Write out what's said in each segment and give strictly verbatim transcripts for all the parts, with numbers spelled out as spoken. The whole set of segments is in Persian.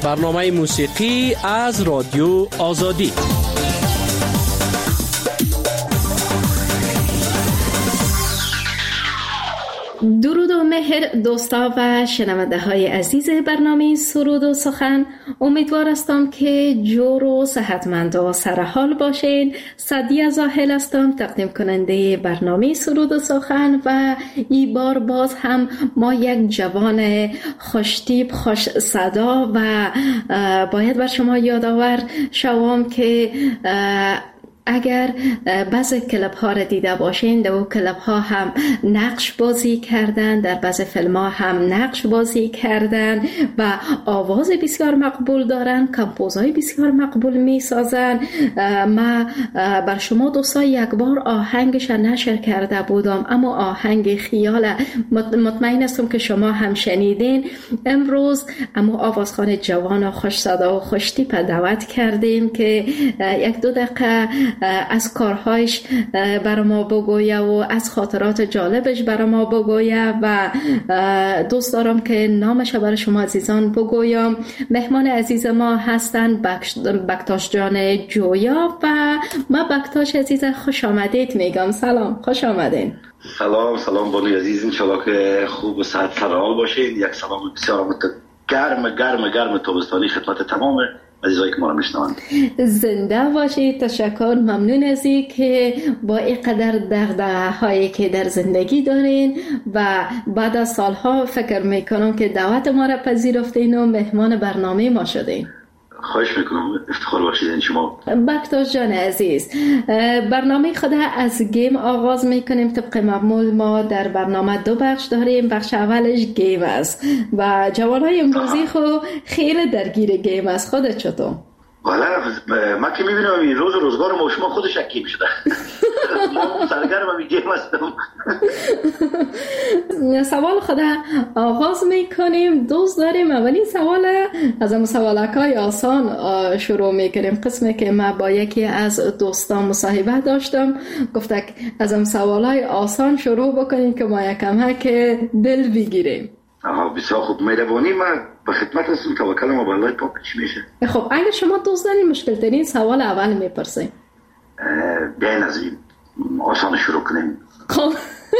برنامه موسیقی از رادیو آزادی. درود و مهر دوستا و شنونده های عزیز برنامه سرود و سخن. امیدوار هستم که جور و صحتمند و سرحال باشین. سعدیه زاهل هستم، تقدیم کننده برنامه سرود و سخن، و این بار باز هم ما یک جوان خوشتیپ خوش صدا و باید بر شما یادآور شوم که اگر بعضی کلپ ها را دیده باشین، در کلپ ها هم نقش بازی کردن، در بعضی فیلم ها هم نقش بازی کردن و آواز بسیار مقبول دارن، کمپوزهای بسیار مقبول می سازن. ما بر شما دوستا یک بار آهنگش نشر کرده بودم، اما آهنگ خیال، مطمئن هستم که شما هم شنیدین. امروز اما آوازخوان جوان و خوش صدا و خوش تیپ دعوت کردیم که یک دو دقیقه از کارهایش برای ما بگویه و از خاطرات جالبش برای ما بگویه و دوست دارم که نامش برای شما عزیزان بگویم. مهمان عزیز ما هستن بکتاش جان جویا و ما بکتاش عزیز خوش آمدید میگم. سلام، خوش آمدین. سلام سلام بانوی عزیز، انشالله که خوب و صحت سرحال باشید. یک سلام بسیار گرم گرم گرم تابستانی خدمت تمام عزیزایی که ما را میشنوند. زنده باشید. تشکر، ممنون از این که با اینقدر دغدغه هایی که در زندگی دارین و بعد از سالها فکر میکنم که دعوت ما را پذیرفتین و مهمان برنامه ما شدین. خواهش میکنم، افتخار باشید شما. بکتاش جان عزیز، برنامه خود از گیم آغاز میکنیم. طبق معمول ما در برنامه دو بخش داریم. بخش اولش گیم است و جوانای امروزی خو خیلی درگیر گیم است. خودت چطور؟ والا من که میبینم این روز روزگار ما شما خودش گیم شده. ما سرگرم می گیم هستم. سوال خود آغاز میکنیم. دوست داریم اولین سوال از اون سوالکای آسان شروع میکنیم. قسمی که من با یکی از دوستان مصاحبه داشتم، گفته از اون سوالای آسان شروع بکنیم که ما یکم که دل بگیریم. آها بسیار خوب، مهربانی. من به خدمت هستم. توکل ما به الله پاک. چی میشه؟ خب اگه شما دوست دارین مشکل ترین سوال اول میپرسیم. بیاین از این آسان شروع کنیم. خب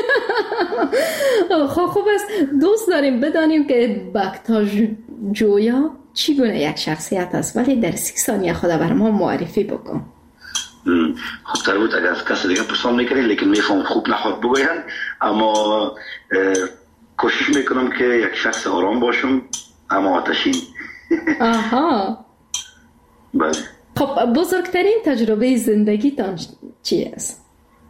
خب خوب است. دوست داریم بدانیم که بکتاش جویا چی گونه یک شخصیت است، ولی در سی ثانیه خود بر ما معرفی بکن. خب تر بود اگر کسی دیگه پرسان میکنید، لیکن میفهم خوب نخواد بگوین، اما کوشش میکنم که یک شخص آرام باشم اما آتشین. آها. بله. خب بزرگترین تجربه زندگیتان چی است؟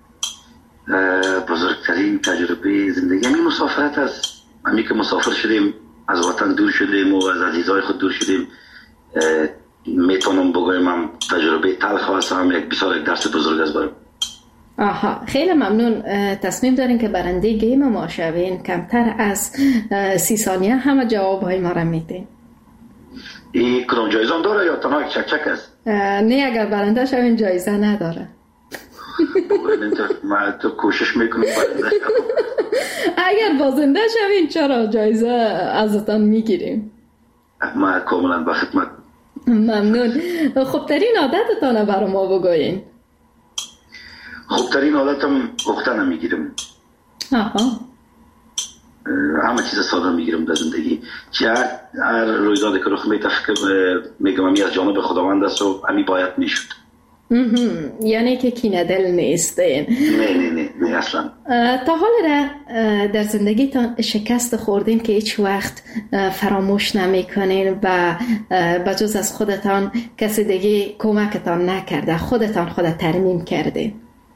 بزرگترین تجربه زندگی همین مسافرت است. همین که مسافر شدیم، از وطن دور شدیم و از عزیزای خود دور شدیم. میتونم بگویم هم تجربه تلخ است، هم یک بسیار یک درس بزرگ است برام. آها، خیلی ممنون. تصمیم دارین که برنده گیم ما شوین. کمتر از سی ثانیه همه جواب های ما را میدین. این کدام جایزه هم داره یا تنها یک چک چک است؟ نه، اگر برنده شوین جایزه نداره. من تو کوشش میکنم برنده شوم. اگر بازنده شوین چرا جایزه ازتان میگیریم. من کاملا به خدمت. ممنون. خوبترین عادتتان برای ما بگوین. خوبترین عادتم وقتا نمیگیرم. آها. همه چیز ساده میگیرم در زندگی. چه هر رویدادی که رخ میده میگم امی از جانب خداوند است و امی باید میشد. یعنی که کینه دل نیستین؟ نه نه نه نه اصلا. تا حال را در زندگیتان شکست خوردین که هیچ وقت فراموش نمیکنین و بجز از خودتان کسی دیگه کمکتان نکرده، خودتان خودت ترمیم کردین؟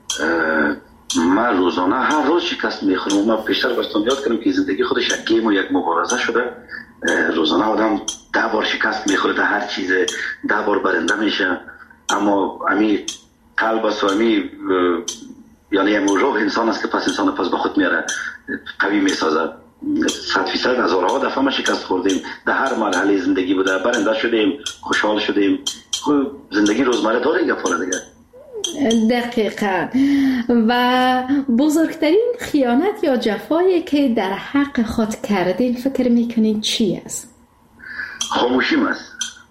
من روزانه هر روز شکست میخورم. من پیشتر بستم یاد کردم که زندگی خودش یک گیم و یک مبارزه شده. روزانه آدم ده بار شکست میخوره در هر چیز، ده بار برنده میشه، اما امی قلب است و امی یعنی امی روح انسان است که پس انسان پس به خود میاره، قوی میسازه. صد فیصد هزارها دفعه ما شکست خوردیم، در هر مرحله زندگی بوده، برنده شدیم، خوشحال شدیم. زندگی روزمره داره یک فال دیگه. دقیقاً. و بزرگترین خیانت یا جفایی که در حق خود کردین فکر میکنین چی است؟ خاموشیم است.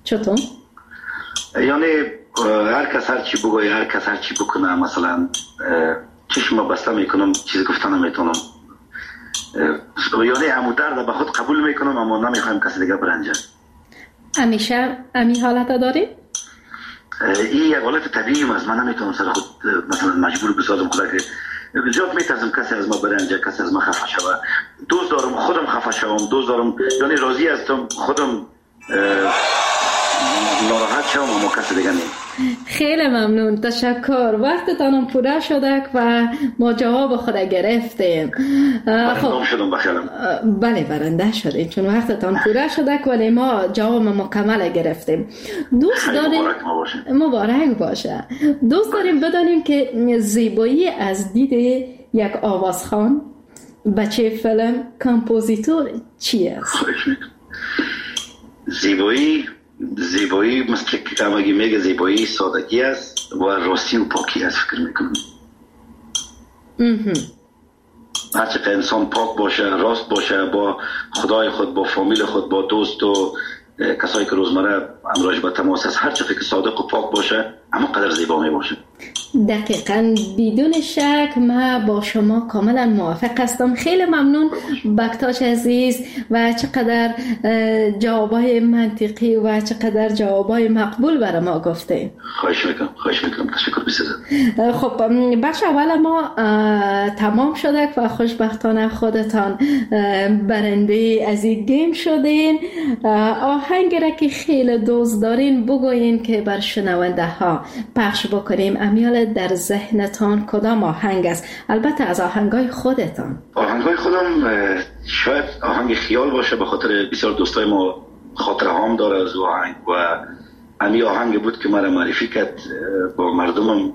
چطور؟ یعنی هر کس هر چی بگوی، هر کس هر چی بکنه، مثلا چشم بسته میکنم، چیزی گفتن نمیتونم، یعنی همو درد به خود قبول میکنم اما نمیخوایم کسی دیگه برنجه. همیشه امی حالت داری؟ این یک حالت طبیعی است. من نمیتونم سر خود مثلا مجبور بسازم خدا که زیاد میترسم کسی از ما برنجه، کسی از ما خفه شوه. دوست دارم خودم خفه شوم، دوست دارم یعنی راضی هستم خودم ناراحت شوم اما کسی دیگه نه. خیلی ممنون، تشکر. وقتتانم پوره شده و ما جواب خود گرفتیم. خب شدم بخیرم. بله برنده شدیم چون وقتتان پوره شده ولی ما جواب مکمل گرفتیم. دوست داریم مبارک ما باشه. مبارک باشه. دوست داریم بدانیم که زیبایی از دید یک آوازخوان، بچه فیلم، کامپوزیتور چی است؟ زیبایی زیبایی مثل که همگی میگه زیبایی سادگی است و راستی و پاکی است. فکر میکنم هرچه انسان پاک باشه، راست باشه با خدای خود، با فامیل خود، با دوست و کسایی که روزمره امراج به تماس است، هرچه که صادق و پاک باشه اما قدر زیبا می باشه. دقیقاً بدون شک ما با شما کاملا موافق هستم. خیلی ممنون بکتاش عزیز و چقدر جوابای منطقی و چقدر جوابای مقبول برای ما گفتین. خواهش میکنم خواهش میکنم تشکر بسیار. خب بخش اول ما تمام شده و خوشبختانه خودتان برنده از این گیم شدین. آهنگی را که خیلی دوست دارین بگوین که بر شنونده ها پخش بکنیم. امیال در ذهنتان کدام آهنگ است؟ البته از آهنگای خودتان. آهنگای خودم شاید آهنگ خیال باشه، به خاطر بسیار دوستای ما خاطره هام داره از آهنگ و امی آهنگ بود که مرا معرفی کرد با مردمم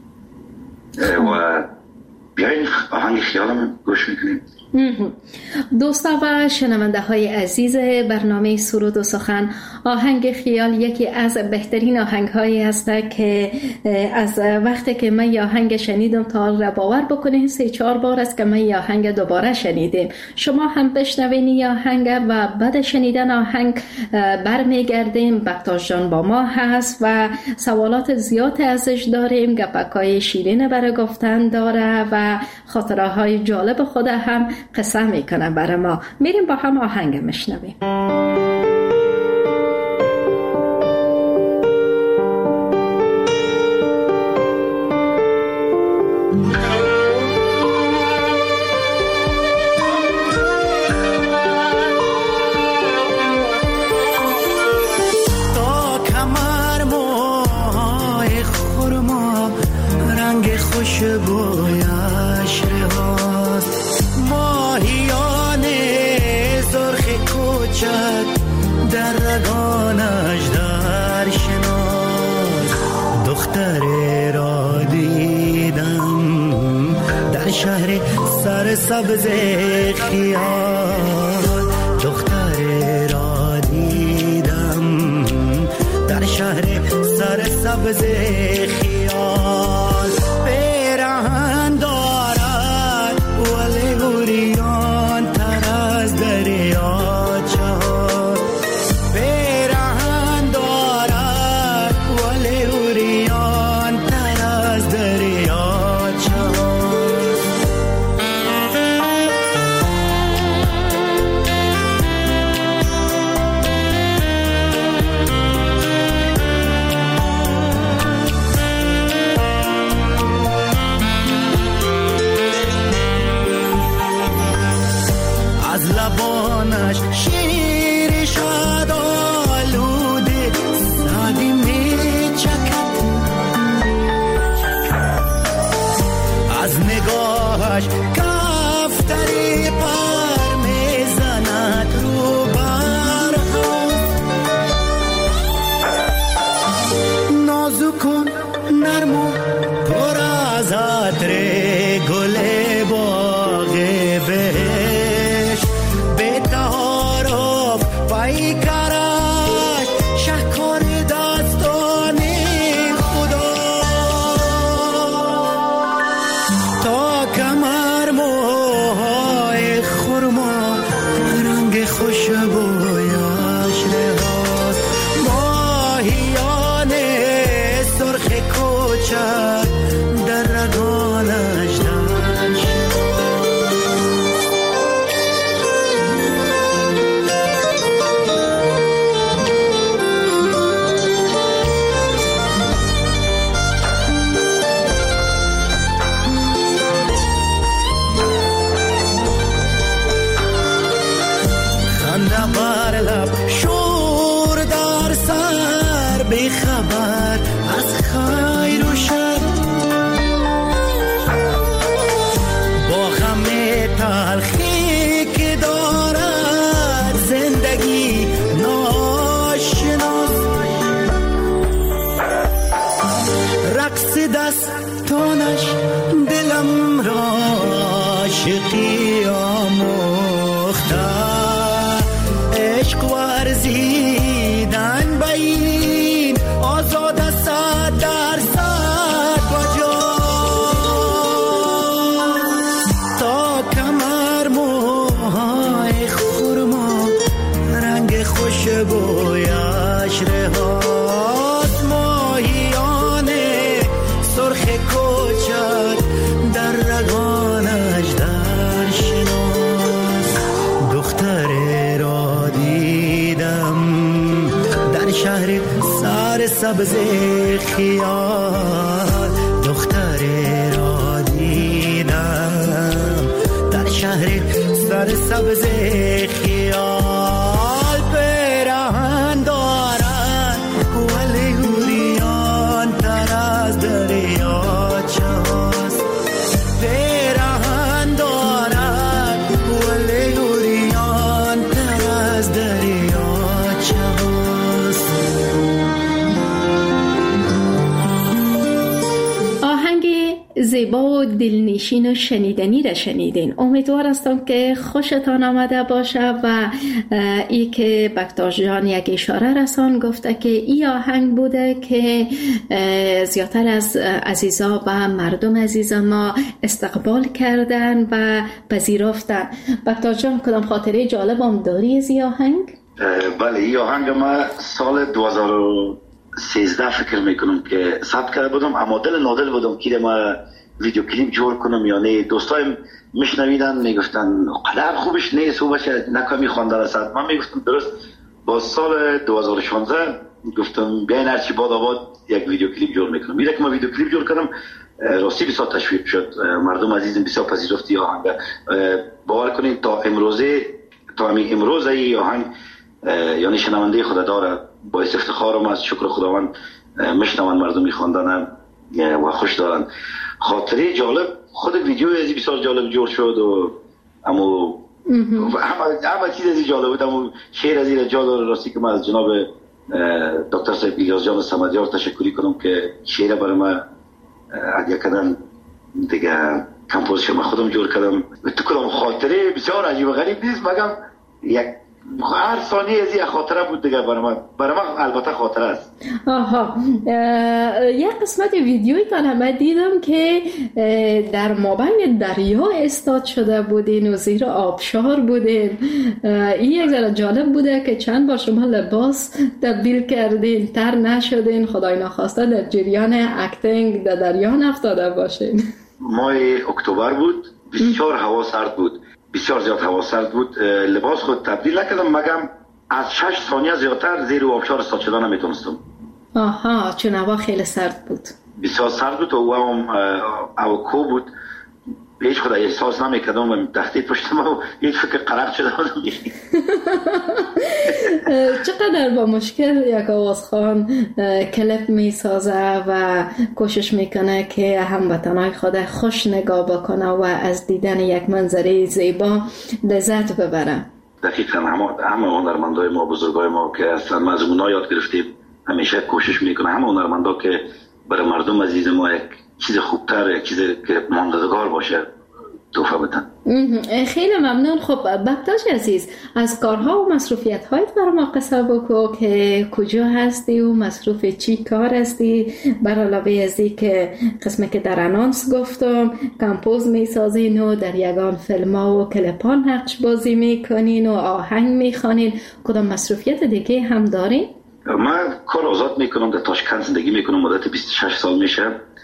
و بیاین آهنگ خیالم گوش میکنیم. دوستا و شنونده های عزیز برنامه سرود و سخن، آهنگ خیال یکی از بهترین آهنگ هایی است که از وقتی که من یا آهنگ شنیدم تا را باور بکنید سه چهار بار است که من یا آهنگ دوباره شنیدیم. شما هم بشنوین یا آهنگ و بعد شنیدن آهنگ برمیگردیم. بکتاش جان با ما هست و سوالات زیاد ازش داریم، گپکای شیرین برای گفتن داره و خاطره های جالب خود هم قصه میکنه برای ما. میریم با هم آهنگ میشنویم. سبز خیال دختر را دیدم در شهر سر سبز خیال. پیراهن دارد ولی گریان تر از دریاچه، پیراهن دارد ولی گریان تر از دریاچه. شیر شاد آلوده سادی می چکد، از نگاهش کفتری پر می زند رو برها. نازکن نرم و پر از عطر گل باغ بهشت، پای کارش شکر داستان خدا. تا کمر موهای خرما رنگ خوشبویش لباس، ما کوچک در رگانش درش خنده بر لب شور در سر بی خبر از خیر و شر با غم تلخی که دارد زندگی ناشناس رقص دستانش دلم را عاشقی آموخته عشق ورزیدن به این آزاد صد در صد بجا تا کمر موهای خرما رنگ خوشبویش رهاست ماهیان سرخ کوچک در رگانش در شناس دختر را دیدم در شهر سر سبز خیال دختر را دیدم در شهر سر سبز خیال پیراهن دارد ولی اوریان تر از دریاچه هاست پیراهن دارد ولی اوریان تر از دریاچه هاست. آهنگ زیبا و دلنشین و شنیدنی را شنیدین. امیدوار هستم که خوشتان آمده باشه و ای که بکتاش جان یک اشاره رسان گفته که ای آهنگ بوده که زیادتر از عزیزا و مردم عزیز ما استقبال کردن و پذیرفتن. بکتاش جان کدام خاطره جالب هم داری از ای آهنگ؟ بله ای آهنگ ما سال دو هزار و سیزده فکر میکنم که ثبت کرده بودم اما دل نادل بودم که ما ویدیو کلیپ جور کنم یا نه. دوستایم میشنویدن میگفتن قدر خوبش نیست و باشه نکامی خوانده رسد. من میگفتم درست با سال دو هزار و شانزده گفتم بیاین هرچی باد آباد یک ویدیو کلیپ جور میکنم. میره که ما ویدیو کلیپ جور کردم راستی بسیار تشویق شد، مردم عزیزم بسیار پذیرفتی آهنگ. باور کنید تا امروزه تا همین امروز ای آهنگ یعنی شنونده خود داره. با افتخارم از شکر خداوند میشنون مردم میخواندن و خوش دارن. خاطره جالب خود ویدیو ازی بسیار جالب جور شد و اما همه همه چیز ازی جالب بود. اما شعر ازی را جا داره. راستی که من از جناب دکتر صاحب الیاس جان صمدیار تشکری کنم که شعر برای من هدیه کردن دیگه. کمپوزیشن من خودم جور کردم. تو کدام خاطره بسیار عجیب و غریب نیست مگم یک هر ثانیه از یک خاطره بود دیگه. برای من برای من البته خاطره است. آها یک قسمت ویدیویی تا من دیدم که در مابین دریا استاد شده بودین و زیر آبشار بودین. این یک ذره جالب بوده که چند بار شما لباس تبدیل کردین تر نشدین خدای نخواسته در جریان اکتینگ در دریا نفتاده باشین. ماه اکتبر بود، بسیار هوا سرد بود، بسیار زیاد هوا سرد بود. لباس خود تبدیل نکردم مگم از شش ثانیه زیادتر زیر آبشار استاد شدن نمیتونستم. آها چون هوا خیلی سرد بود. بسیار سرد بود و هم اوکو بود. هیچ خود احساس نمیکردم و تحتی پشت ما هیچ فکر قرق شده بودم. چقدر با مشکل یک آوازخوان کلیپ میسازه و کوشش میکنه که هموطنای خود خوش نگاه بکنه و از دیدن یک منظره زیبا لذت ببره. دقیقاً همه همه هنرمندای ما بزرگای ما که اصلا از اونا یاد گرفتیم همیشه کوشش میکنه همه هنرمندا که برای مردم عزیز ما یک چیز خوبتر یک چیز که ماندگار باشه توفه بدن. خیلی ممنون. خب بکتاش عزیز از کارها و مصروفیت هایت برای ما قصه بکو که کجا هستی و مصروف چی کار هستی؟ بر علاوه از این که قسمه که در انانس گفتم کمپوز می سازین و در یگان فیلم ها و کلپان نقش بازی می کنین و آهنگ می خوانین، کدام مصروفیت دیگه هم دارین؟ من کار آزاد میکنم، در تاشکند زندگی میکنم، مدت بیست و شش سال میشه.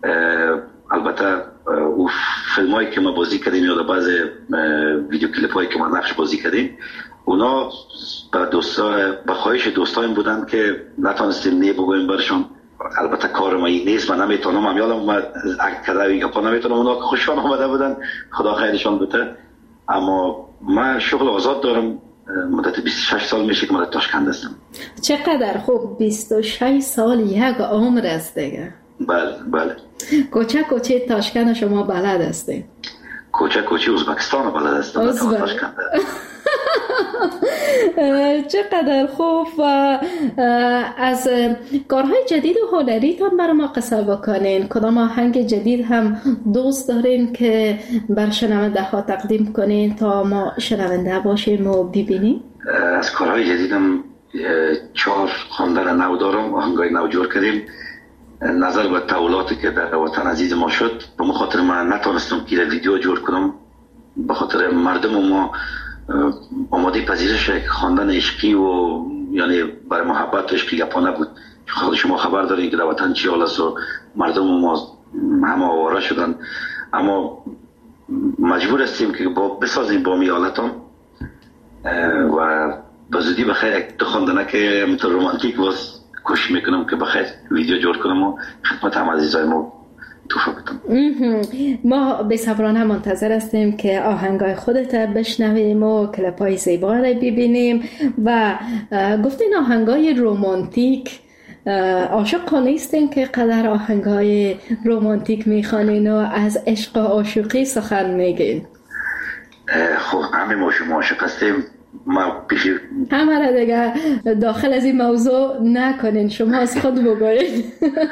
البته او فیلم هایی که ما بازی کردیم یا بعض ویدیو کلیپ هایی که ما نقش بازی کردیم اونا به دوستا به خواهش دوستایم بودن که نتونستیم نه بگویم برشون. البته کار ما این نیست، من نمیتونم، من یادم اومد اکت کده گپا نمیتونم، اونا خوششان آمده بودن، خدا خیرشان بده. اما من شغل آزاد دارم، مدت بیست و شش سال میشه که من تاشکند هستم. چقدر خوب، بیست و شش سال یک عمر است دیگه. بله بله. کوچه کوچه تاشکند شما بلد هستید؟ کوچه کوچه ازبکستان بلد هستم. تاشکند. چقدر خوب. و از کارهای جدید و هنریتان برای ما قصه بکنین. کدام آهنگ جدید هم دوست دارین که بر شنونده ها تقدیم کنین تا ما شنونده باشیم و ببینیم؟ از کارهای جدیدم چهار خواندن نو دارم، آهنگای نو جور کردیم. نظر به تحولاتی که در وطن عزیز ما شد، به خاطر من نتونستم که ویدیو جور کنم، به خاطر مردم ما آماده پذیرش خواندن عشقی و یعنی برای محبت و عشقی گپا نبود. خود شما خبر دارین که در وطن چی حال است و مردم ما همه آواره شدن، اما مجبور هستیم که با بسازیم با می حالتان و به زودی بخیر دو خواندنه که همینطور رومانتیک باز کوشش میکنم که بخیر ویدیو جور کنم و خدمت هم عزیزای ما توفه بدم. ما بی‌صبرانه منتظر هستیم که آهنگای خودت بشنویم و کلیپای زیبا رو ببینیم. و گفتین آهنگای رومانتیک، عاشق نیستین که قدر آهنگای رومانتیک میخوانین و از عشق و عاشقی سخن میگین؟ خب همه ما شما عاشق هستیم. ما پیشی همه را دیگه داخل از این موضوع نکنین، شما از خود بگوین.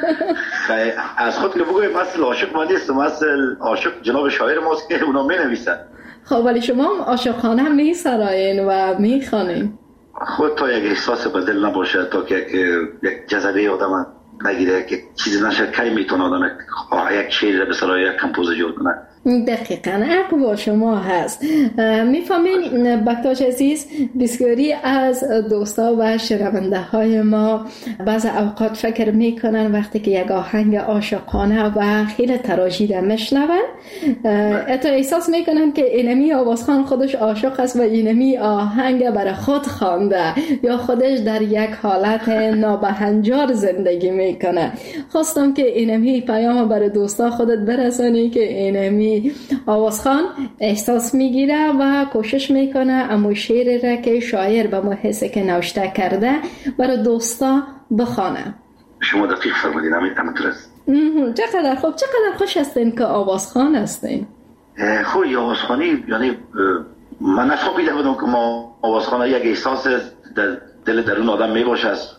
از خود که بگویم اصل عاشق ما نیستم، اصل عاشق جناب شاعر ماست که اونا می نویسن. خب ولی شما هم عاشقانه می سرایین و می خوانین. خود تا یک احساس به دل نباشه، تا که یک جذبه آدم نگیره که چیزی نشه، کی میتونه آدم یک شعر به سرای یک کمپوز جور کنه. دقیقاً حق با شما هست. میفهمین بکتاش عزیز، بسیاری از دوستا و شنونده های ما بعض اوقات فکر میکنن وقتی که یک آهنگ عاشقانه و خیلی تراژیده میشنون، حتی احساس میکنن که اینمی آوازخان خودش عاشق است و اینمی آهنگ برای خود خوانده یا خودش در یک حالت نابهنجار زندگی میکنه. خواستم که اینمی پیام برای دوستا خودت برسانی که اینمی آوازخان احساس میگیره و کوشش میکنه اما شعر را که شاعر به ما حسه که نوشته کرده برای دوستا بخوانه. شما دقیق فرمودین، همینطور است. چقدر خوب، چقدر خوش هستین که آوازخان هستین. خوب آوازخانی، یعنی من نفهمیده بودم که ما آوازخانه یک احساس در دل درون آدم میباشه است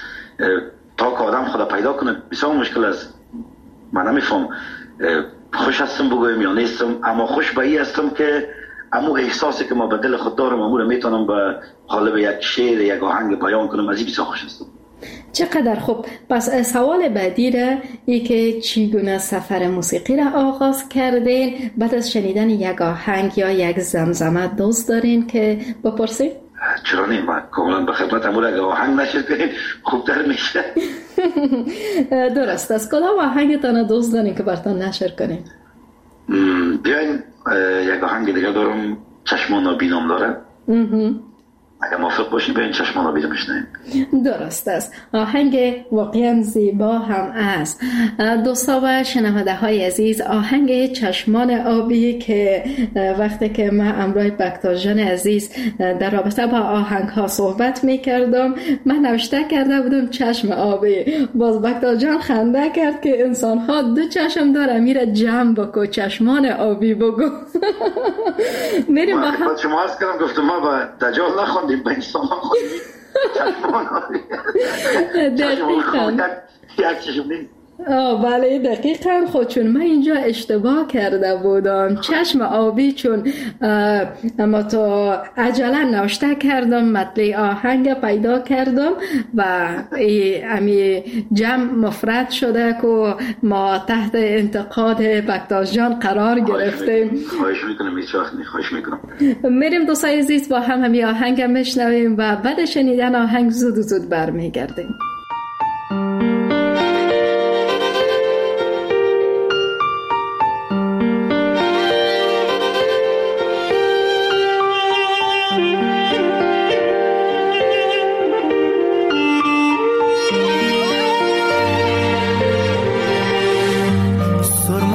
تا که آدم خدا پیدا کنه بسیار مشکل است. من نمیفهم خوش هستم بگویم یا نیستم، اما خوش به این هستم که امو احساسی که ما به دل خود دارم امو رو میتونم به قالب یک شعر یک آهنگ بیان کنم. از این بسیار خوش هستم. چقدر خوب. پس سوال بعدی را ای که چگونه سفر موسیقی را آغاز کردین؟ بعد از شنیدن یک آهنگ یا یک زمزمه دوست دارین که بپرسید؟ چرا نیم؟ من کاملا به خدمت امور اگه آهنگ نشر کنیم خوبتر میشه. درست است. کدام آهنگتان دوست دارین که براتون نشر کنیم؟ بیاین یک آهنگ دیگه دارم، چشمان نابینام داره. اگه موافق باشین بیاین چشمان نابینام بشنویم. درست است. آهنگ واقعا زیبا هم است. دوستا و شنونده های عزیز، آهنگ چشمان آبی که وقتی که من امروی بکتاش جان عزیز در رابطه با آهنگ ها صحبت می کردم، من نوشته کرده بودم چشم آبی. باز بکتاش جان خنده کرد که انسان ها دو چشم داره، میره جمع بکو چشمان آبی بگو. میریم با هم. شما هست کردم گفتم ما با دجال نخوندیم، به انسان خوندیم چشمان آبی. دقیقا یک چشم نیست. آه بله دقیقا. خود چون من اینجا اشتباه کرده بودم، چشم آبی، چون اما تو عجله نوشته کردم مطلع آهنگ پیدا کردم و امی جمع مفرد شده که ما تحت انتقاد بکتاش جان قرار گرفتیم. خواهش میکنم هیچ وقت نی خواهش میکنم. میریم دوستای عزیز با هم همی آهنگ میشنویم و بعد شنیدن آهنگ زود زود برمیگردیم.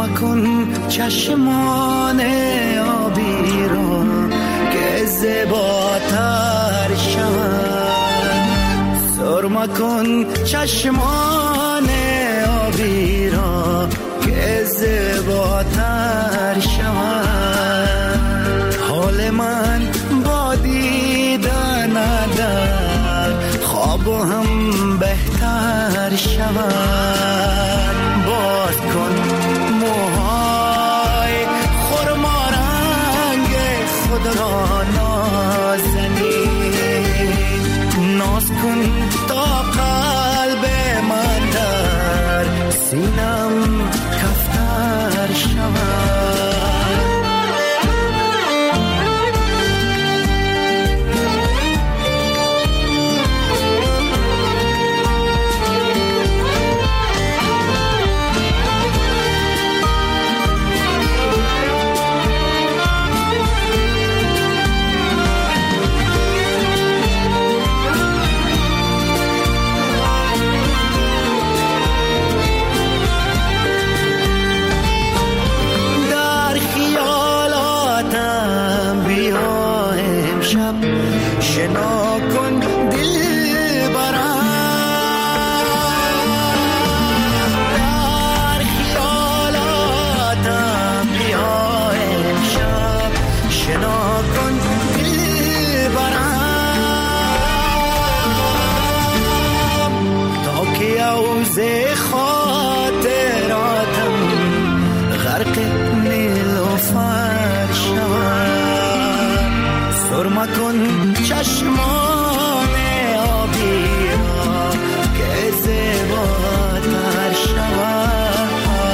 مکن چشمان آبی را که زیباتر شود، سرما کن چشمان آبی را که زیباتر شود. حال من با دیدن در خواب هم بهتر شود. باز کن موهای خرما رنگ خود را نازنین، ناز کن تا قلب من در سینم کفتر شود. شنا کن دل برم، در خیالاتم بیا امشب. شنا کن دل برم تا که عوض خاطراتم غرق نیلوفر شود. سرما کن چشمان آبی را که زیباتر شود.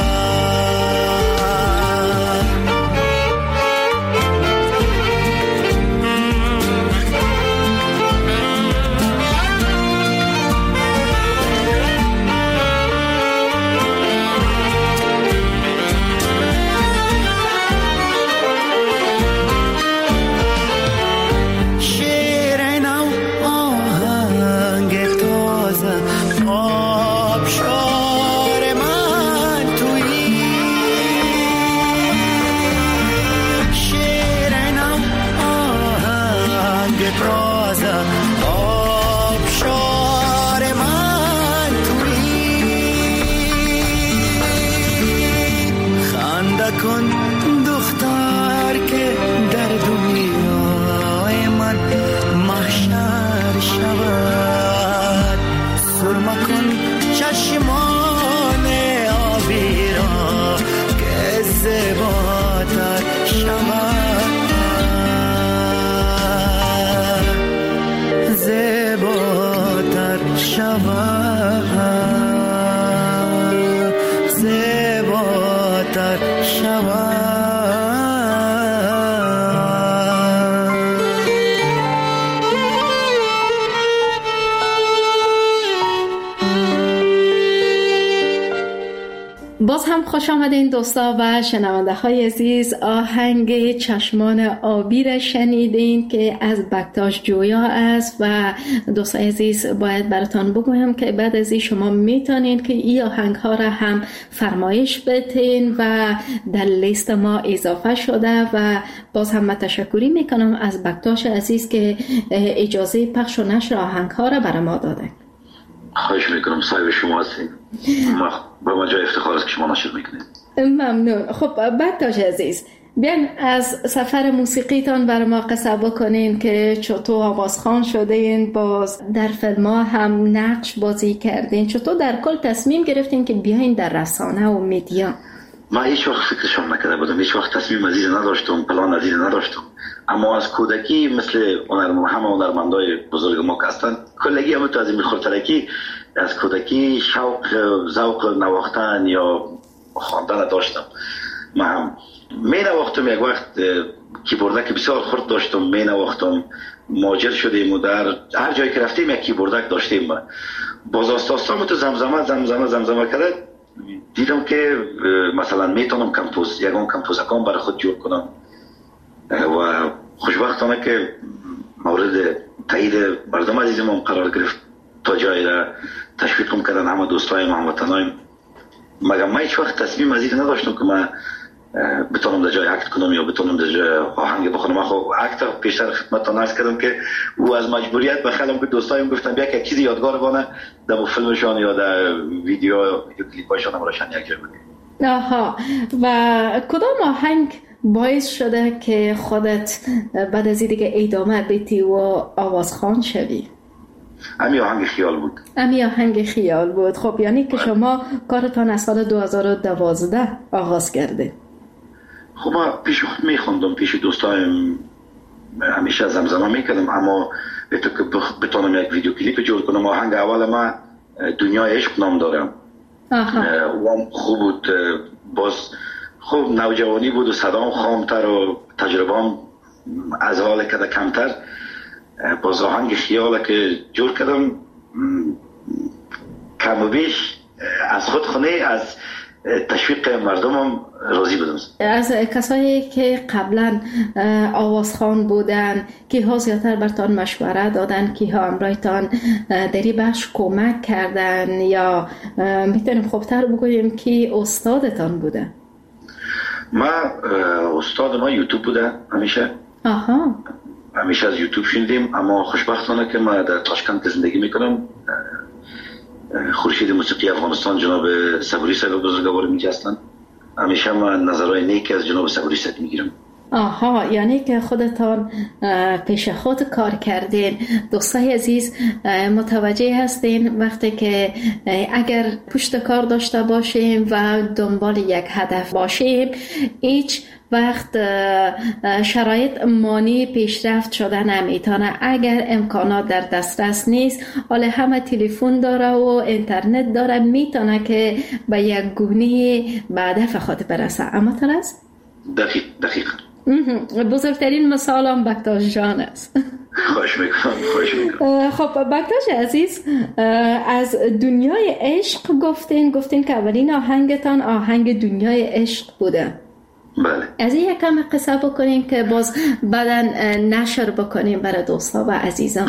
کن دختر که در دنیای من محشر شود. سرما کن چشمان آبی را که زیباتر شود، زیباتر شود، زیباتر شود. باز هم خوش آمدین دوستا و شنونده های عزیز. آهنگ چشمان آبی را شنیدین که از بکتاش جویا است و دوستای عزیز باید براتان بگویم که بعد از این شما میتونین که این آهنگ ها را هم فرمایش بدین و در لیست ما اضافه شده و باز هم من تشکری میکنم از بکتاش عزیز که اجازه پخش و نشر آهنگ ها را برای ما داده. خواهش میکنم، صاحب شما هستیم، با ما جای افتخار است که شما نشر میکنید. ممنون. خب بکتاش عزیز، بیان از سفر موسیقیتان برای ما قصه بکنین که چطور آوازخوان شدین، باز در فیلم ها هم نقش بازی کردین، چطور در کل تصمیم گرفتین که بیاین در رسانه و میدیا؟ من هیچ وقت فکرشم نکرده بودم، هیچ وقت تصمیم عزیز نداشتم، پلان عزیز نداشتم، اما از کودکی مثل هنرمند همه هنرمندای بزرگ ما که هستن، کلگی هم تو از این میخورترکی از کودکی شوق ذوق نواختن یا خواندن داشتم. من هم می نواختم، یک وقت کیبوردک بسیار خرد داشتم، می نواختم، مهاجر شدیم و در هر جایی که رفتیم یک کیبوردک داشتیم. باز آستاستام تو زمزمه زمزمه زمزمه کرد، دیدم که مثلا میتونم کمپوز یکان کمپوزکان برای خود جور کنم و خوشبختانه که مورد تایید مردم عزیزم قرار گرفت، تا جایی را تشویقم کردن همه دوستای ما هموطنایم مگه من هیچ وقت تصمیم از این نداشتم که من بتونم در جای اکت کنم یا بتونم در جای آهنگ بخونم. من خب اکت پیشتر خدمتتون عرض کردم که او از مجبوریت بخلم که دوستایم گفتم بیا که چیزی یادگار بانه در فیلمشان یا در ویدیو ویدیو کلیپاشون همراشن یک جای بودیم. آها. و کدام آهنگ باعث شده که خودت بعد از این دیگه ادامه بدی و آوازخوان شوی؟ امی آهنگ خیال بود. امی آهنگ خیال بود. خب یعنی که شما کارتان از سال دو هزار و دوازده آغاز کرده. خب من پیش خود میخوندم، پیش دوستایم همیشه زمزمه میکردم، اما بهتر که بتونم یک ویدیو کلیپ جور کنم. آهنگ اول من دنیای عشق نام دارم. و خوب بود. باز خوب نوجوانی بود و صدام خامتر و تجربه‌ام از حال کده کمتر. باز آهنگ خیاله که جور کردم کم و بیش از خود خونه از تشویق مردمم راضی بودم. از کسایی که قبلا آوازخوان بودن که ها زیادتر برتان مشوره دادن، که ها امرایتان دری بخش کمک کردن، یا میتونیم خوبتر بگوییم که استادتان بوده؟ ما استاد ما یوتیوب بوده همیشه. آها. همیشه از یوتیوب شنیدیم، اما خوشبختانه که ما در تاشکند زندگی میکنم. خورشید موسیقی افغانستان جناب صبوری صاحب بزرگوار میگه هستن. همیشه من نظرهای نیک از جناب صبوری صاحب میگیرم. آها، یعنی که خودتان پیش خود کار کردین. دوستای عزیز متوجه هستین وقتی که اگر پشت کار داشته باشیم و دنبال یک هدف باشیم، هیچ وقت شرایط مانی پیشرفت شده نمیتونه. اگر امکانات در دسترس نیست، حالا همه تلفن داره و اینترنت داره، میتونه که به یک گونه به هدف خود برسه. اما ترس؟ دقیق دقیق بزرگترین مثال هم بکتاش جان است. خوش میکنم خوش میکنم. خب بکتاش عزیز، از دنیای عشق گفتین گفتین که اولین آهنگتان آهنگ دنیای عشق بوده. بله. از این یکم قصه بکنیم که باز بعدا نشر بکنیم برای دوستا و عزیزان.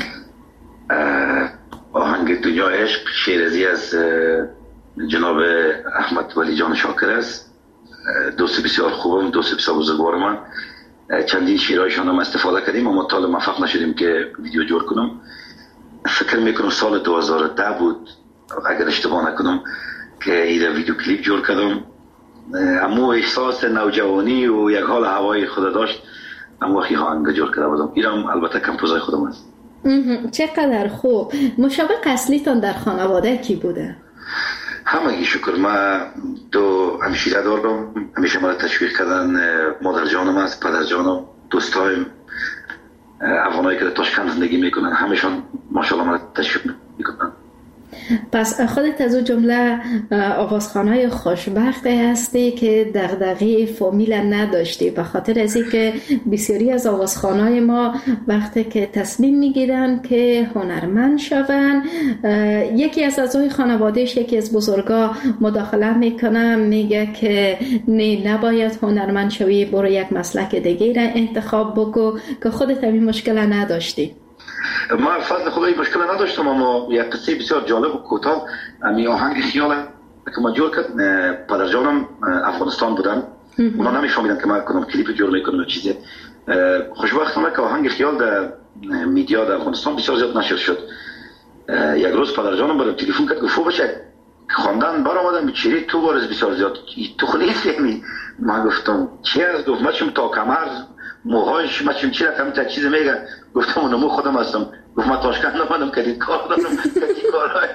آهنگ دنیای عشق شیرازی از جناب احمد ولی جان شاکر است. دوست بسیار خوبم، دوست بسیار بزرگوار من. چندین شیرایشان هم استفاده کردیم، اما تا موفق نشدیم که ویدیو جور کنم. فکر میکنم سال دو هزار و ده بود اگر اشتباه نکنم که این ویدیو کلیپ جور کردم. اما احساس نوجوانی و یک حال هوای خود داشت، اما وقتی آهنگ جور کرده بودم. اینم البته کمپوزای خودم است. چقدر خوب. مشابه اصلیتان در خانواده کی بوده؟ همگی شکر. من دو همشیره دارم، همیشه مرا تشویق کردن. مادر جانم است، پدر جانم، دوستایم افغانایی که در تاشکند زندگی میکنن، همشان ماشاءالله مرا تشویق میکنن. پس خودت از اون جمله آوازخوانای خوشبخت هستی که دغدغه فامیل نداشتی، به خاطر از اینکه بسیاری از آوازخوانای ما وقتی که تصمیم میگیرن که هنرمند شون، یکی از اعضای خانوادهش، یکی از بزرگا مداخله میکنه، میگه که نه نباید هنرمند شوی، برو یک مسلک دیگه را انتخاب بکو، که خودت همین مشکل نداشتی. ما فضل خدایی مشکل نداشتم، اما یک قصه بسیار جالب و کوتاه. امی آهنگ خیال که ما جور کرد، پدر جانم افغانستان بودن، اونا نمیفهمیدن که ما کنم کلیپ جور میکنم و چیزی. خوشبختانه که آهنگ خیال در میدیا در افغانستان بسیار زیاد نشر شد. یک روز پدر جانم برام تلفن کرد، گفت بچه خواندن برآمدن چیری تو بارز بسیار زیاد تو خودی فهمی. من گفتم چی است؟ گفت مچم تا کمر موهاش مچم چی رقم تا چیز میگه. گفتم اونم خودم هستم. گفت من تاشکند اومدم که دید کار دارم که کارهای.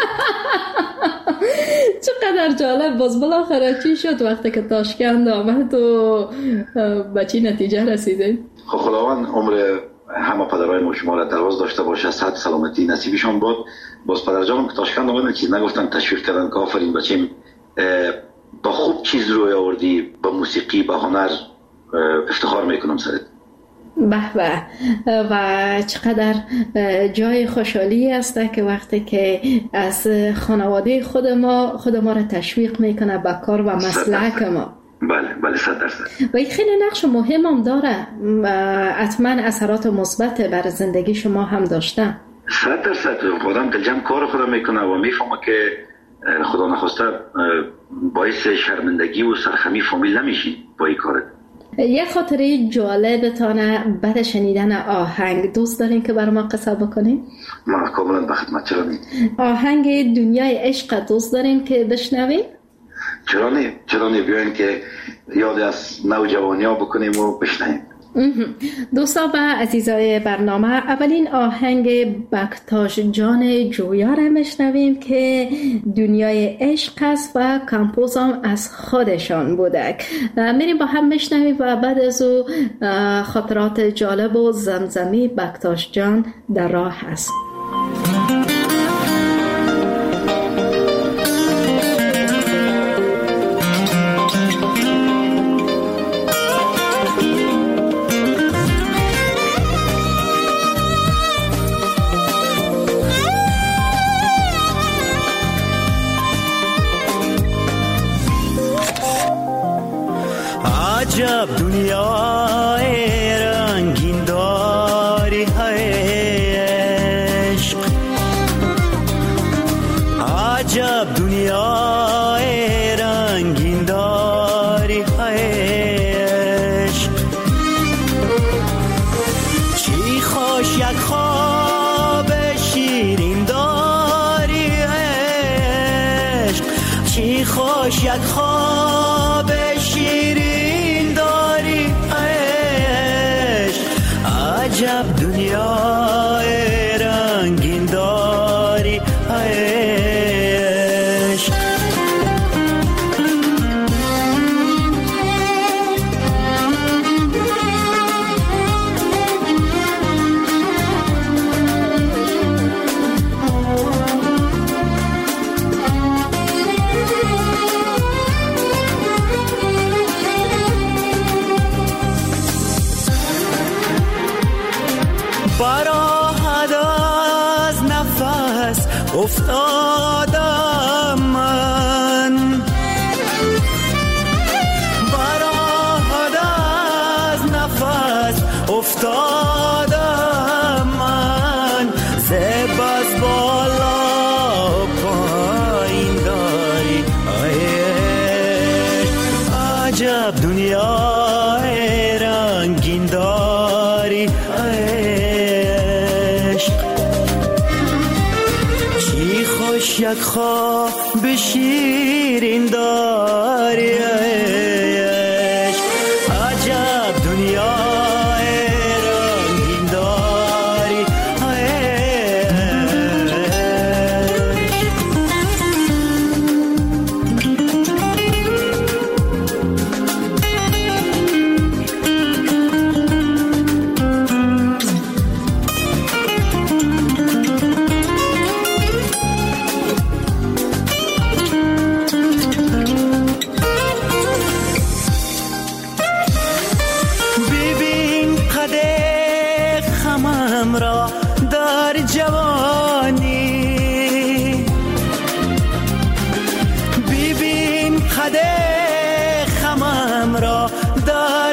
چقدر جالب. باز بالاخره چی شد وقتی که تاشکند آمد و به چی نتیجه رسیده؟ خب خداوند عمر همه پدرای ما شما را دراز داشته باشه، صحت سلامتی نصیبشان بود. باز پدر جانم که تاشکند اومدن چیز نگفتن، تشویق کردن که آفرین بچیم با خوب چیز روی آوردی، با موسیقی، با هنر افتخار میکنم سرت. به به. و چقدر جای خوشحالی است که وقتی که از خانواده خود ما خود ما را تشویق میکنه به کار و مسلک ما. بله بله صد درصد. و این خیلی نقش مهم هم داره، حتما اثرات مثبت بر زندگی شما هم داشته. صد درصد. خودم دلجم کار خودم میکنه و میفهمه که خدا نخواسته باعث شرمندگی و سرخمی فامیل نمیشی با این کارت. یه خاطره جالبتانه بعد شنیدن آهنگ دوست دارین که برای ما قصه بکنین؟ ما کاملا به خدمت. چرا نیم؟ آهنگ دنیای عشق دوست دارین که بشنوین؟ چرا نیم؟ چرا نیم؟ بیاین که یاد از نوجوانی ها بکنیم و بشنویم. دوستان و عزیزای برنامه، اولین آهنگ بکتاش جان جویا را میشنویم که دنیای عشق است و کمپوز هم از خودشان بوده. میریم با هم میشنویم و بعد از او خاطرات جالب و زمزمی بکتاش جان در راه هست. عجب دنیای رنگین داری عشق، عجب دنیای رنگین داری عشق، چی خوش یک خواب شیرین داری عشق، چی خوش یک خواب شیرین داری عشق، عجب دنیای رنگین داری عشق. براحت از نفس افتادم من، براحت از نفس افتادم من، زب از بالا پایین داری عجب دنیای رنگین داری یک خواب شیرین داری عشق، عجب دنیای رنگین داری را در جوانی، ببین قد خمم را در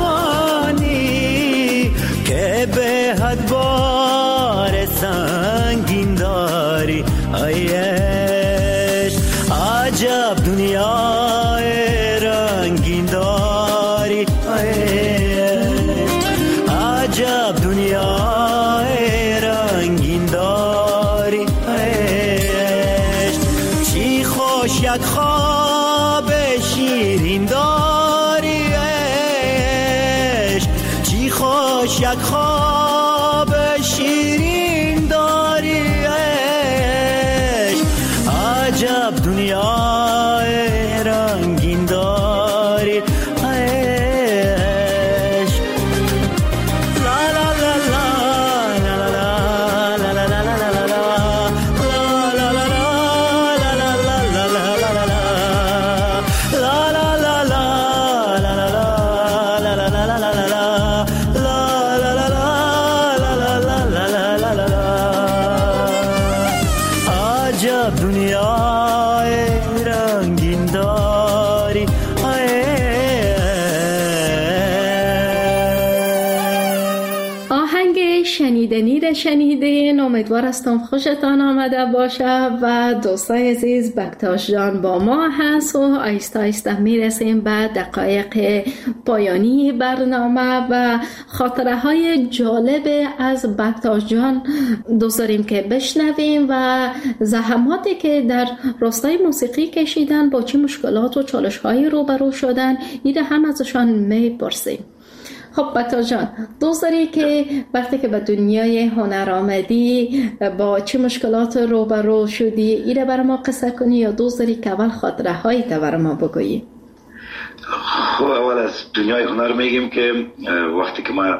جوانی، که به حد بار سنگین داری عشق، عجب دنیای رنگین داری عجب دنیای رنگین داری عشق، چی خوش یک خواب شیرین داری عشق، چی خوش یک خواب شیرین داری عشق، عجب دنیای رنگین داری la la la که شنیدین امیدوار هستم خوشتان آمده باشه و دوستای عزیز بکتاش جان با ما هست و آیسته آیسته میرسیم به دقایق پایانی برنامه و خاطره های جالب از بکتاش جان دوست داریم که بشنویم و زحماتی که در راستای موسیقی کشیدن با چه مشکلات و چالش های روبرو شدن ایده هم ازشان میپرسیم. خب بکتاش جان دوست داری که وقتی که به دنیای هنر آمدی با چه مشکلات روبرو شدی ایره برای ما قصه کنی یا دوست داری که اول خاطره هایی تا برای ما بگویی؟ خب اول از دنیای هنر میگیم که وقتی که ما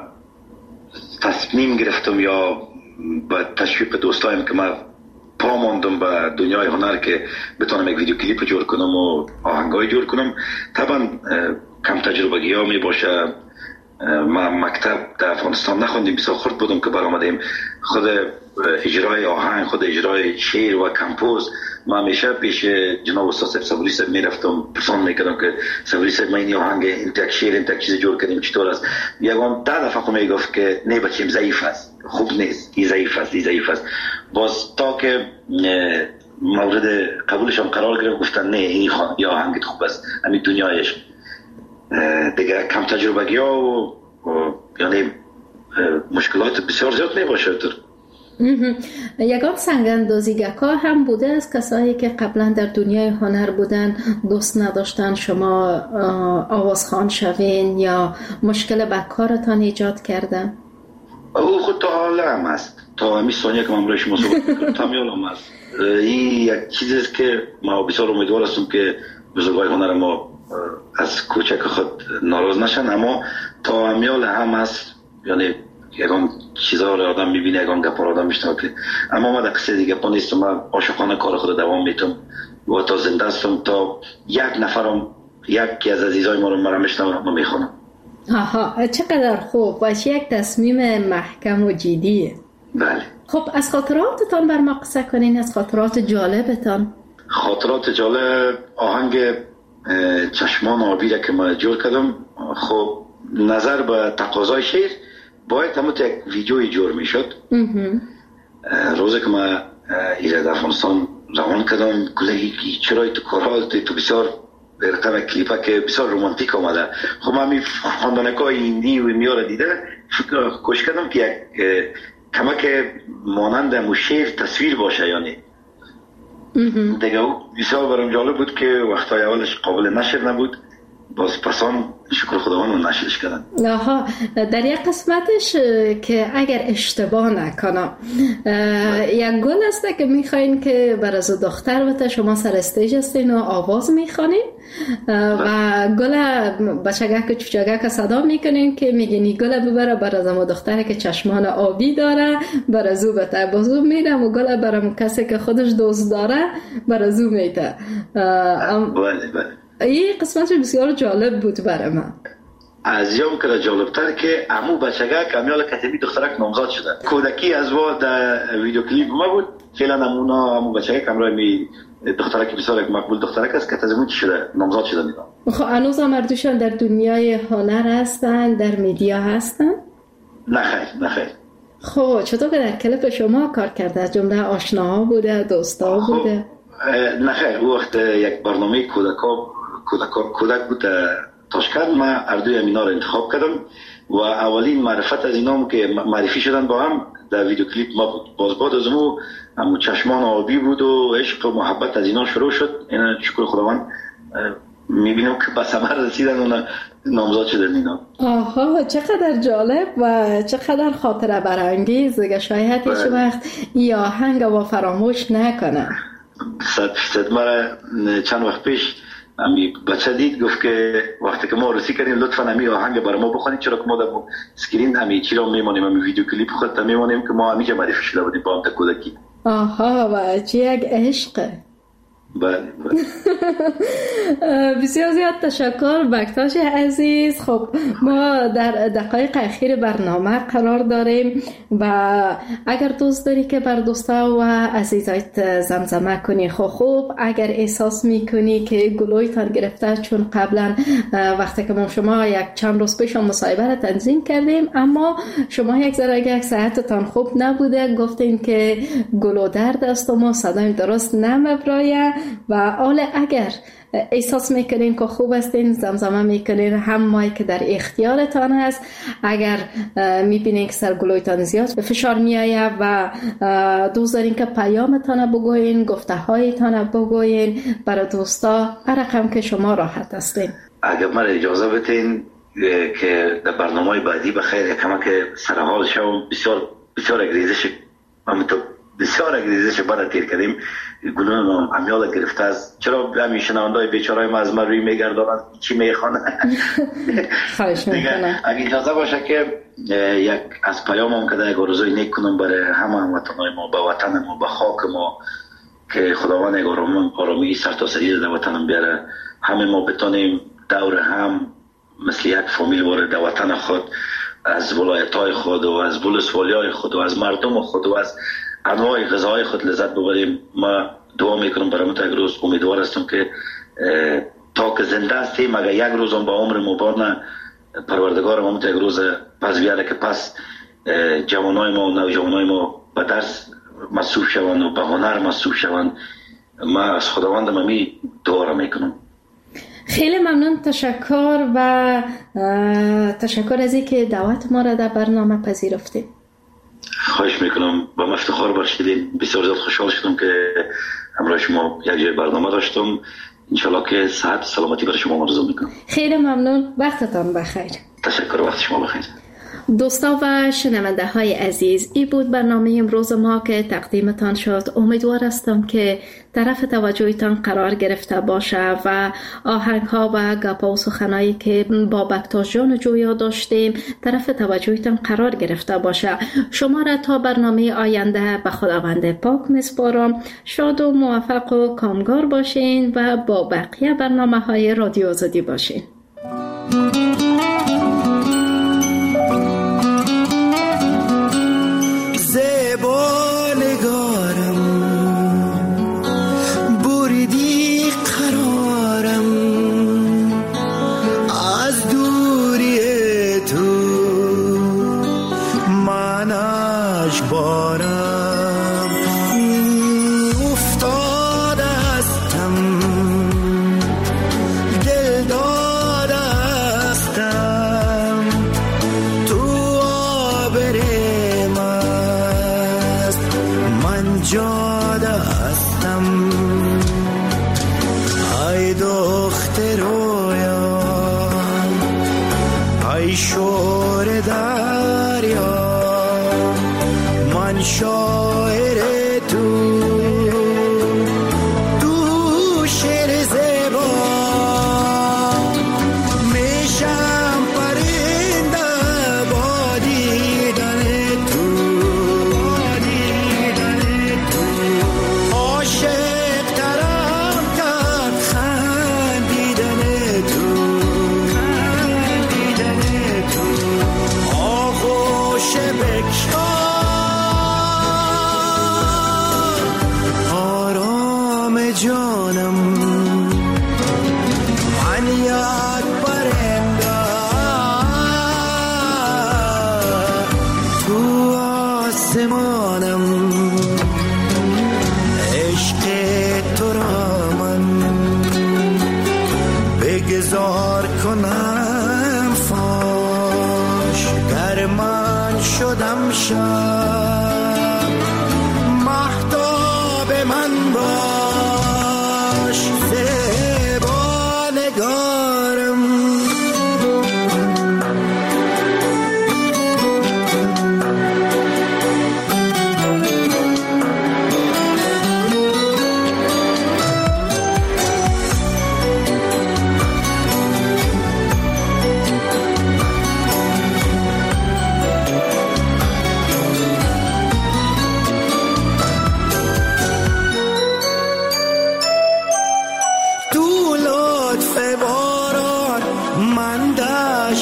تصمیم گرفتم یا با تشویق دوستایم که ما پا ماندم به دنیای هنر که بتونم یک ویدیو کلیپ جور کنم و آهنگای جور کنم، طبعا کم تجربگی ها می باشه. ما مکتب در افغانستان نخوندیم، بسیار خرد بودم که برآمدیم. خود اجرای آهنگ، خود اجرای شعر و کمپوز ما همیشه پیش جناب استاد صبوری صاحب میرفتم، پرسان میکردم که صبوری صاحب ما این آهنگ این تک شعر این تک چیز جور کردیم چطور است؟ یگان ده دفعه خود میگفت که نه بچیم ضعیف است، خوب نیست، این ضعیف است، این ضعیف است. باز تا که مورد قبولشان قرار گرفت گفتن نه این آهنگ خوب است، همین دنیایش دیگه کم تجربگی ها و, و یعنی مشکلات بسیار زیاد می باشه. یگان سنگ‌اندازیگرها هم بوده از کسایی که قبلا در دنیای هنر بودن دوست نداشتن شما آوازخوان شوین یا مشکل به کارتان ایجاد کردن؟ او خود تا حالا هم هست، تا همی ثانیه که من برای شما صحبت میکنم تا همی هم هست. این یک چیزی است که ما بسیار امیدوار هستم که بزرگای هنر ما از کوچک خود ناراض نشن، اما تا همیال هم هست. یعنی یکان چیزها رو آدم میبینه، یکان گپا رو آدم میشنه که اما ما در قصه دیگه پا نیستم. من عاشقانه کار خود دوام میتم و تا زنده هستم تا یک نفرم یکی از عزیزای ما رو مرا میشنه ما میخونم. آها چقدر خوب و یک تصمیم محکم و جدیه. بله. خب از خاطراتتان بر ما قصه کنین، از خاطرات جالبتان. خاطرات جالب آهنگ چشمان آبی را که ما جور کردم. خب نظر به تقاضای شعر باید همون یک ویدیوی جور می شد. روزی که ما ایره در افغانستان روان کردم کلگی که چرای تو کارها تو بسیار برقم کلیپه که بسیار رومانتیک آمده. خب من می خواندانک های ایندی و میاره دیده کوشش کردم که یک کمک مانند مو شعر تصویر باشه. یعنی دیگه بسیار برام جالب بود که وقتای اولش قابل نشر نبود، باز پسان شکر خداوند رو نشرش کردن. آها در یک قسمتش که اگر اشتباه نکنم یک گل است که میخواین که بر از دختر بته شما سر استیج هستین و آواز میخوانین و گل بچگک چوچگک صدا میکنین که میگین گل ببره بر از اما دختره که چشمان آبی داره بر از او بته بازو میدم و گل برام کسی که خودش دوست داره بر از او میته. بله بله این قسمت بسیار جالب بود برای من. از یوم که جالبتر که امو بچگک امیال کتبی دخترک نامزاد شده. کودکی از وا در ویدیو کلیپ ما بود. فعلا نمونه امو بچگک امرای می دخترک بسیار یک مقبول دخترک است که تازه شده نامزاد شده میگم. خب هنوز هم مردوشان در دنیای هنر هستن، در میدیا هستن؟ نه خیر نه خیر. خب چطور که در کلیپ شما کار کرده؟ از جمله آشناها بوده، دوستا بوده؟ نه خیر، او وقت یک برنامه کودکا کودک کودک بود تاشکند. ما اردوی اینا رو انتخاب کردم و اولین معرفت از اینام که معرفی شدن با هم در ویدیو کلیپ ما بود. باز بعد از اون هم چشمان آبی بود و عشق و محبت از اینا شروع شد. اینا شکر خداوند میبینم که به ثمر رسیدن و نامزاد شدن اینا. آها چقدر جالب و چقدر خاطره برانگیز که شاید هیچ وقت این آهنگ و فراموش نکنه. صد فیصد. مرا چند وقت پیش امی بچه دید گفت که وقتی که ما رسی کردیم لطفاً امی آهنگ برای ما بخونید، چرا که ما در اسکرین امی چی را میمانیم، امی ویدیو کلیپ خودت میمانیم که ما همیشه معرفی شده بودیم با هم تا کودکی. آها و چه یک عشق. بله بله. بسیار زیاد تشکر بکتاش عزیز. خب ما در دقایق اخیر برنامه قرار داریم و اگر دوست داری که بر دوستا و عزیزایت زمزمه کنی خب خوب، اگر احساس میکنی که گلویتان گرفته، چون قبلا وقتی که ما شما یک چند روز پیش مصاحبه را تنظیم کردیم اما شما یک ذره یک صحتتان خوب نبوده، گفتین که گلو درد است و ما صدایم درست نمیبرایه و حالا اگر احساس میکنین که خوب هستین زمزمه میکنین، هم مایی که در اختیارتان هست. اگر میبینین که سرگلویتان زیاد به فشار میایه و دوست دارین که پیامتان بگوین، گفته هایتان بگوین برای دوستا، هر رقم که شما راحت هستین. اگر من اجازه بدین که در برنامه بعدی بخیر کمک سرحال شو، بسیار بسیار اگریزش همینطور بسیار اگریزش بعد تیر کردیم، گلون امیال گرفته است. چرا همین شنوندای بیچاره ما از من روی میگردانند چی میخوانه؟ خواهش میکنم اگه اجازه باشه که یک از پیامم که در یک آرزوی نیک کنم برای همه هموطنای ما، به وطن ما، به خاک ما، که خداوند یک آرامی سرتاسری در وطنم بیاره، همه ما بتونیم دور هم مثل یک فامیل وارد در وطن خود، از ولایت‌های خود و از ولسوالی‌های خود و از مردم خود و از انواع غذاهای خود لذت ببریم. ما دعا میکنم برای یک روز، امیدوار هستم که تا که زنده هستیم، اگر یک روز هم با عمر مبارن پروردگار ما یک روز پس بیاره که پس جوانای ما و نوجوانای ما به درس مصروف شوند و به هنر مصروف شوند. ما از خداوند ممی دعا را میکنم. خیلی ممنون، تشکر و تشکر از اینکه دعوت ما را در برنامه پذیرفتید. خواهش میکنم، با افتخار باشیدین. بسیار زیاد خوشحال شدم که همراه شما یک جای برنامه داشتم. انشالله که صحت و سلامتی برای شما آرزو میکنم. خیلی ممنون، وقتتان بخیر. تشکر، وقت شما بخیر. دوستا و شنونده های عزیز، این بود برنامه امروز ما که تقدیمتان شد. امیدوار هستم که طرف توجهتان قرار گرفته باشه و آهنگ ها و گپا و سخنایی که با بکتاش جان جویا داشتیم طرف توجهتان قرار گرفته باشه. شما را تا برنامه آینده به خداوند پاک میسپارم. شاد و موفق و کامگار باشین و با بقیه برنامه های رادیو آزادی باشین.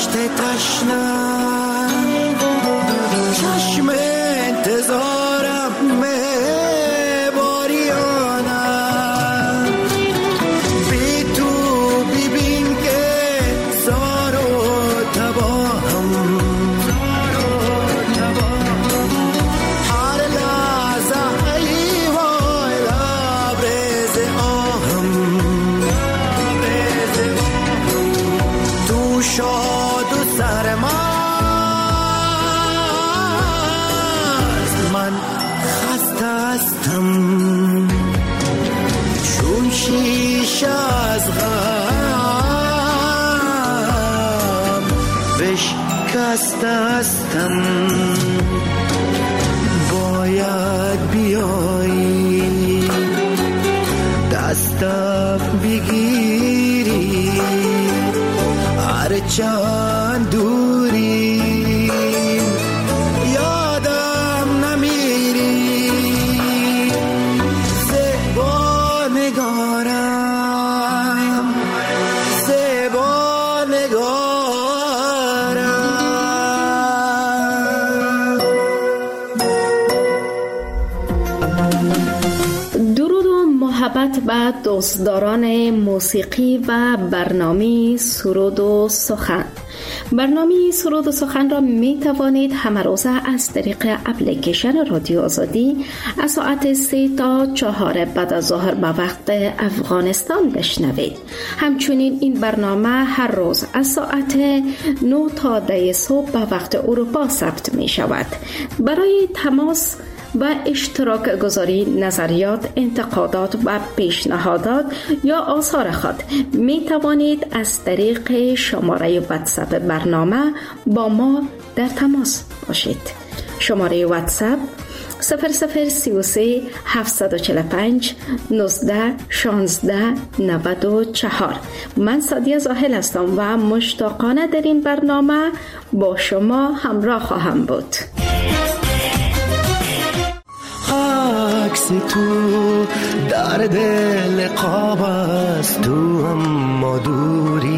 دشت تشنه چشم انتظارم میباریانم بی تو ببین که زار و تباهم هر لحظه ای وای لبریز آهم تو شاد و سرمست من خسته هستم چون شیشه از غم بشکسته هستم باید بیایی دستم بگیری هرچند دوری یادم نمیری زیبا نگارم زیبا نگارم. درود و محبت به دوستداران موسیقی و برنامه سرود و سخن. برنامه سرود و سخن را می توانید همه روزه از طریق اپلیکیشن رادیو آزادی از ساعت سه تا چهار بعد از ظهر به وقت افغانستان بشنوید. همچنین این برنامه هر روز از ساعت نه تا ده صبح به وقت اروپا ثبت می شود. برای تماس و اشتراک گذاری نظریات، انتقادات و پیشنهادات یا آثار خود می توانید از طریق شماره واتساپ برنامه با ما در تماس باشید. شماره واتساپ صفر صفر سی و سه هفتصد و چهل و پنج نوزده شانزده نود و چهار. من سادیه زاهل هستم و مشتاقانه در این برنامه با شما همراه خواهم بود. عکس تو در دل قاب است تو اما دوری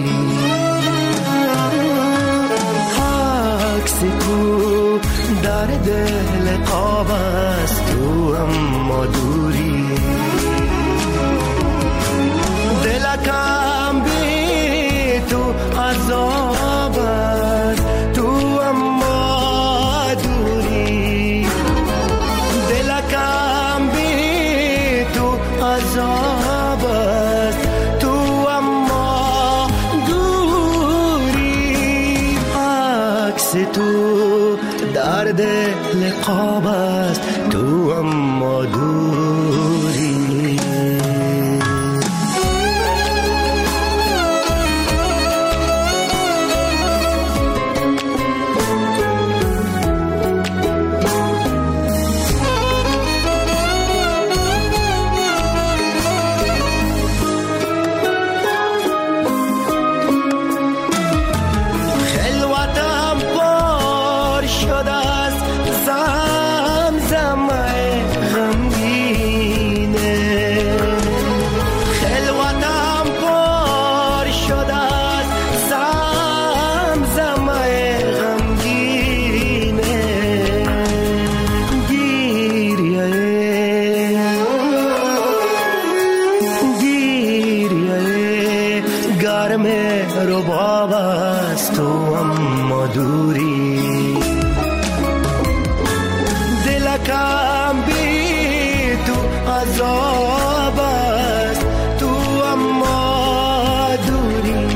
عکس تو در دل قاب است تو اما دوری دلکم بی تو عذاب است تو اما دوری دلکم بی تو عذاب است تو اما دوری عکس تو در دل قاب است تو اما دوری رباب است تو اما دوری دلکم بی تو عذاب است تو اما دوری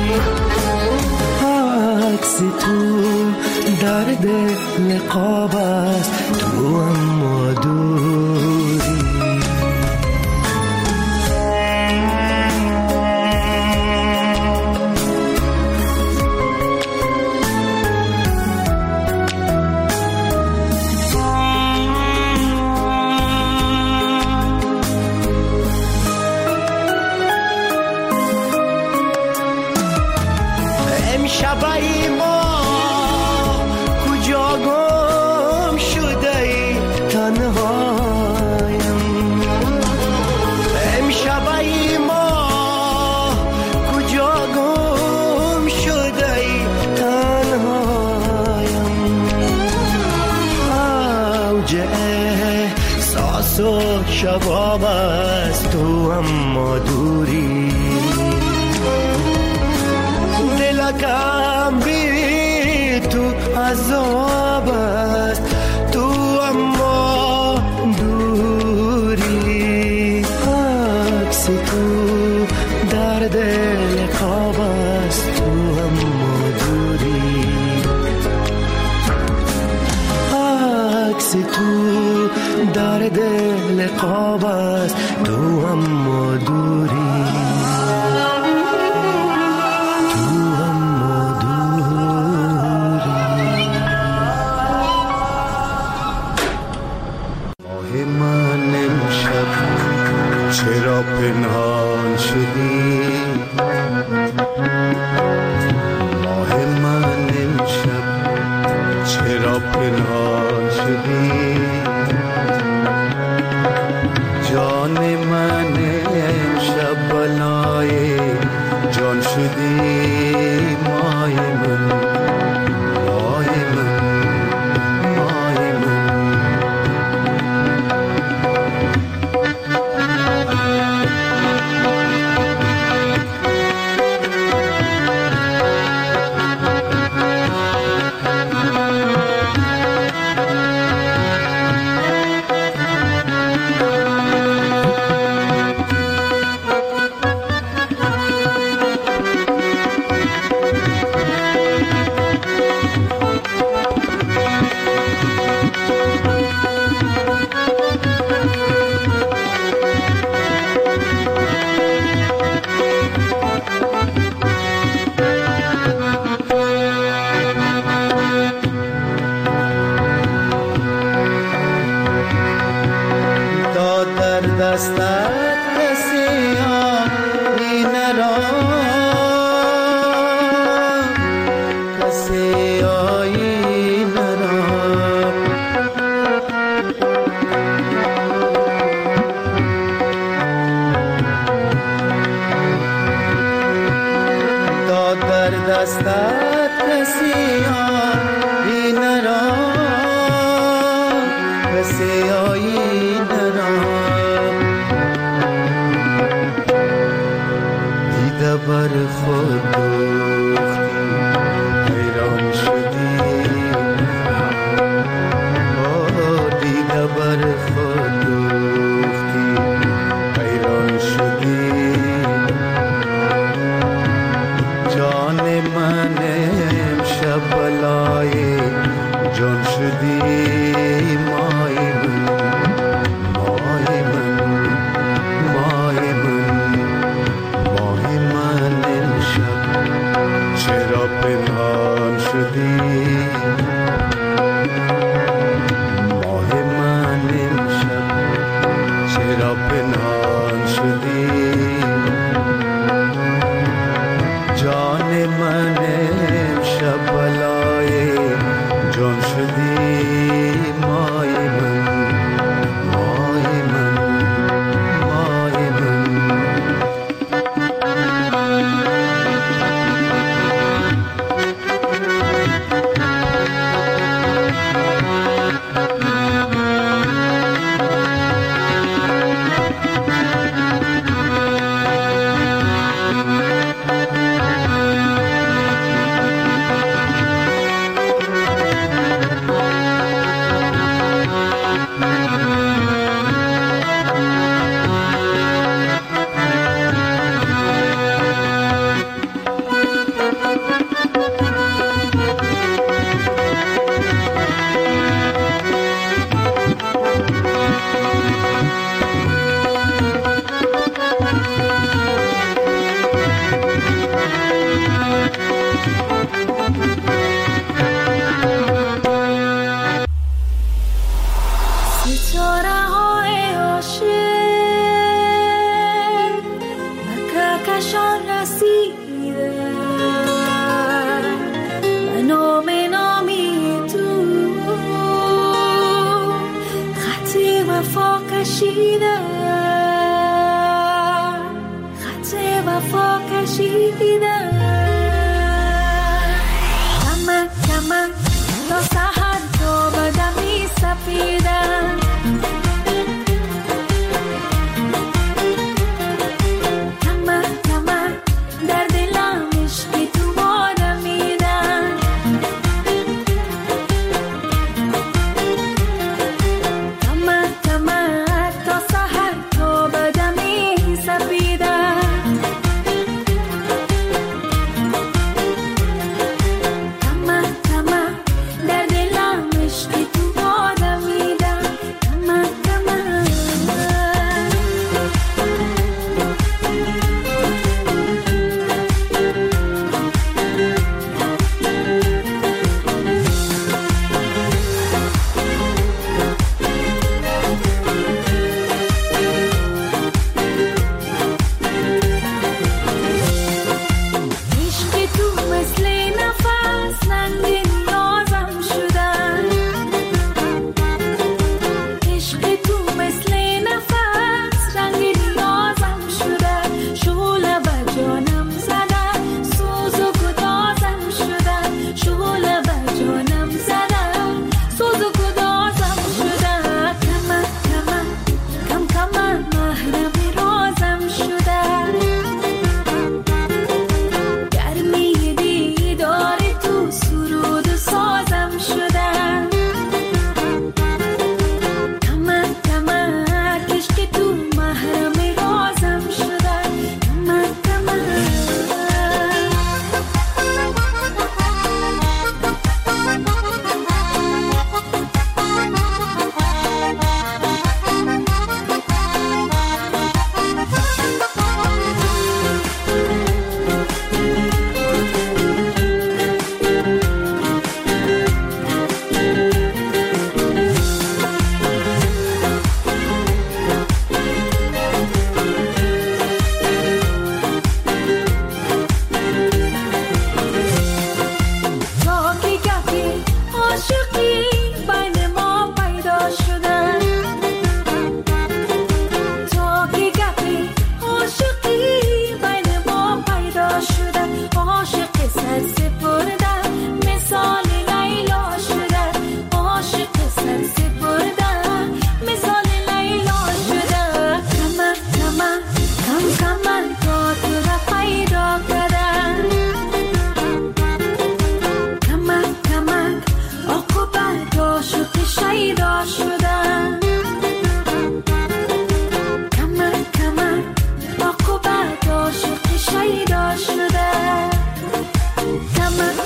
عکس تو در دل قاب است تو اما دوری شبای ما کجا گم شده ای تنهایم امشبای ما کجا گم شده ای شبام از تو اما دوری دلکم بی تو عذاب است تو اما دوری عکس تو در دل خواب است تو اما دوری عکس تو در دل خواب است تو اما دوری چرا پنهان شدی ماه من امشب چرا پنهان شدی جان من امشب بلای جان شدی مای من مای من مای من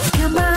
کمر